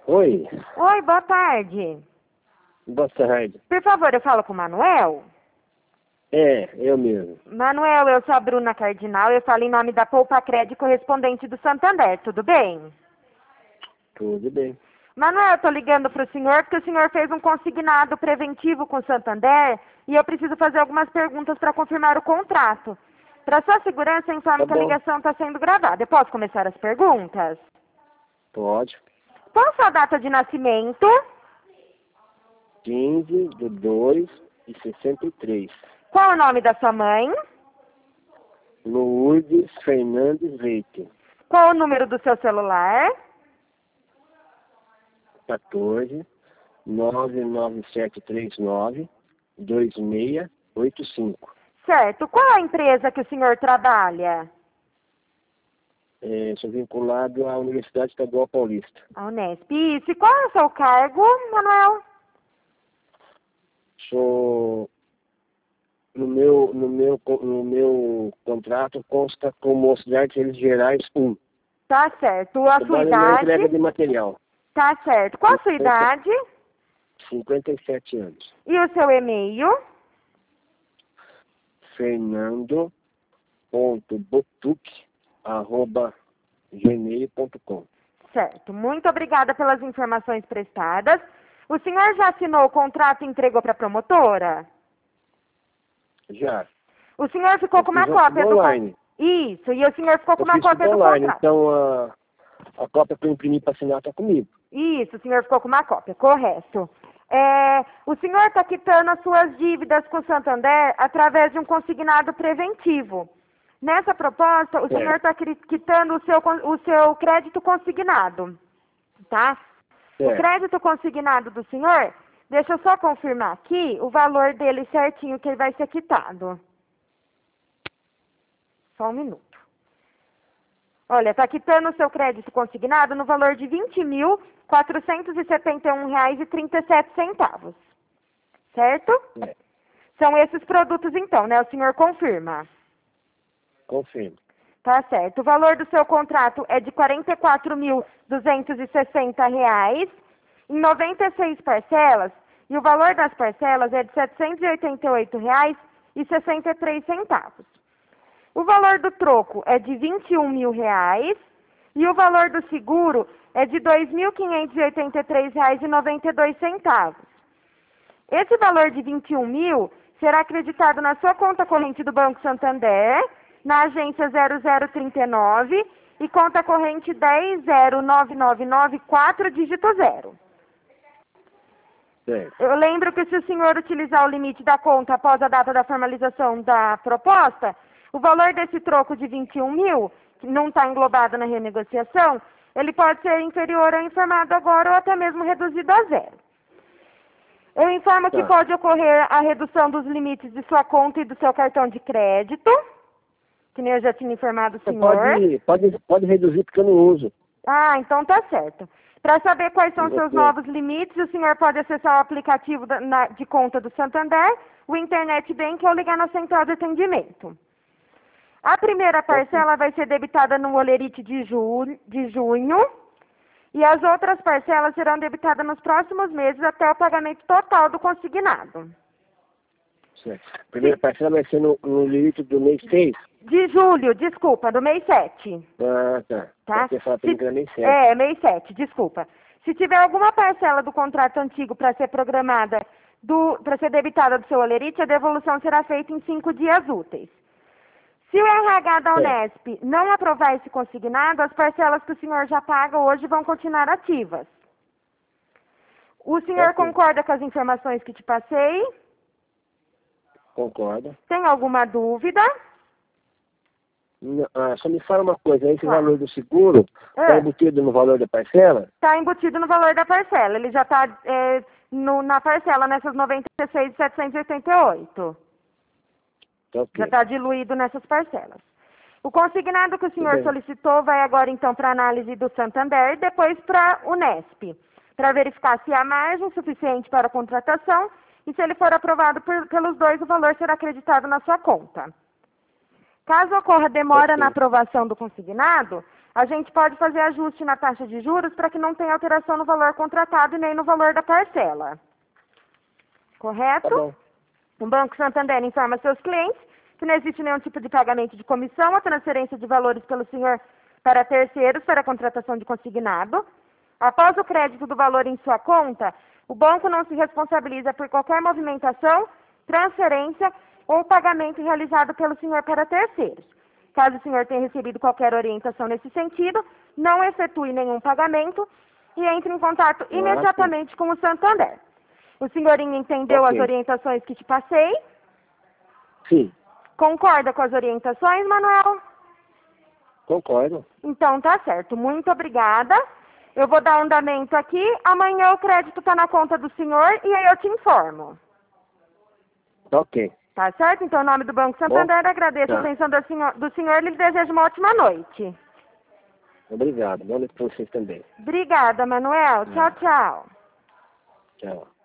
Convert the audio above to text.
Oi, Oi, boa tarde. boa tarde. Por favor, eu falo com o Manuel? É, eu mesmo. Manuel, eu sou a Bruna Cardinal, eu falo em nome da Poupa Crédito correspondente do Santander, tudo bem? Tudo bem. Manuel, eu tô ligando pro senhor porque o senhor fez um consignado preventivo com o Santander e eu preciso fazer algumas perguntas para confirmar o contrato. Para sua segurança, eu informo Tá que a bom, ligação está sendo gravada. Eu posso começar as perguntas? pode. Qual a sua data de nascimento? 15/2/63. Qual o nome da sua mãe? Lourdes Fernandes Leite. Qual o número do seu celular? 14 99739 2685. Certo. Qual a empresa que o senhor trabalha? Sou vinculado à Universidade Estadual Paulista. A Unesp. Isso. E qual é o seu cargo, Manuel? Sou no meu contrato consta como auxiliar de serviços gerais 1. Tá certo. A sua Trabalho na entrega idade? de material. Tá certo. Qual a sua idade? 57 anos. E o seu e-mail? fernando.botuc@gmail.com. Certo. Muito obrigada pelas informações prestadas. O senhor já assinou o contrato e entregou para a promotora? Já. O senhor ficou com uma fiz cópia tudo do online. Isso. E o senhor ficou com Eu uma fiz tudo cópia do online, contrato? então a cópia que eu imprimi para assinar está comigo. Isso, o senhor ficou com uma cópia, correto. O senhor está quitando as suas dívidas com o Santander através de um consignado preventivo. Nessa proposta, o senhor está quitando o seu crédito consignado, tá? O Certo. crédito consignado do senhor, deixa eu só confirmar aqui o valor dele certinho que ele vai ser quitado. Só um minuto. Olha, está quitando o seu crédito consignado no valor de R$ 20.471,37. Certo? É, São esses produtos então, né? O senhor confirma. confirmo. Tá certo. O valor do seu contrato é de R$ 44.260 em 96 parcelas e o valor das parcelas é de R$ 788,63. O valor do troco é de R$ 21.000 e o valor do seguro é de R$ 2.583,92. Esse valor de 21.000 será acreditado na sua conta corrente do Banco Santander, na agência 0039 e conta corrente 100999 dígito 0. Certo. Eu lembro que se o senhor utilizar o limite da conta após a data da formalização da proposta, o valor desse troco de 21.000, que não está englobado na renegociação, ele pode ser inferior ao informado agora ou até mesmo reduzido a 0. Eu informo que Tá. pode ocorrer a redução dos limites de sua conta e do seu cartão de crédito, que nem eu já tinha informado o senhor. Pode reduzir porque eu não uso. Ah, então tá certo. Para saber quais são seus Ok. novos limites, o senhor pode acessar o aplicativo de conta do Santander, o Internet Bank ou ligar na central de atendimento. A primeira parcela vai ser debitada no Olerite de junho e as outras parcelas serão debitadas nos próximos meses até o pagamento total do consignado. Certo. A primeira parcela vai ser no limite do mês 6? De julho, desculpa, do mês 7. Ah, tá. Tá? Você fala para mês 7. Mês 7, desculpa. Se tiver alguma parcela do contrato antigo para ser programada, para ser debitada do seu Olerite, a devolução será feita em 5 dias úteis. Se o RH da Unesp não aprovar esse consignado, as parcelas que o senhor já paga hoje vão continuar ativas. O senhor concorda com as informações que te passei? Concordo. Tem alguma dúvida? Só me fala uma coisa, esse Claro. valor do seguro está embutido no valor da parcela? Está embutido no valor da parcela. Ele já está na parcela, nessas 96.788. Ok. Já está diluído nessas parcelas. O consignado que o senhor solicitou vai agora, então, para análise do Santander e depois para a Unesp, para verificar se há margem suficiente para a contratação e se ele for aprovado pelos dois, o valor será acreditado na sua conta. Caso ocorra demora na aprovação do consignado, a gente pode fazer ajuste na taxa de juros para que não tenha alteração no valor contratado e nem no valor da parcela. Correto? Tá bom. O Banco Santander informa seus clientes que não existe nenhum tipo de pagamento de comissão ou transferência de valores pelo senhor para terceiros para a contratação de consignado. Após o crédito do valor em sua conta, o banco não se responsabiliza por qualquer movimentação, transferência ou pagamento realizado pelo senhor para terceiros. Caso o senhor tenha recebido qualquer orientação nesse sentido, não efetue nenhum pagamento e entre em contato imediatamente com o Santander. O senhorinho entendeu as orientações que te passei? Sim. Concorda com as orientações, Manuel? Concordo. Então tá certo. Muito obrigada. Eu vou dar andamento aqui. Amanhã o crédito está na conta do senhor e aí eu te informo. Ok. Tá certo? Então, em nome do Banco Santander, agradeço a atenção do senhor e lhe desejo uma ótima noite. Obrigado. Boa noite para vocês também. Obrigada, Manuel. Tchau, tchau. Tchau.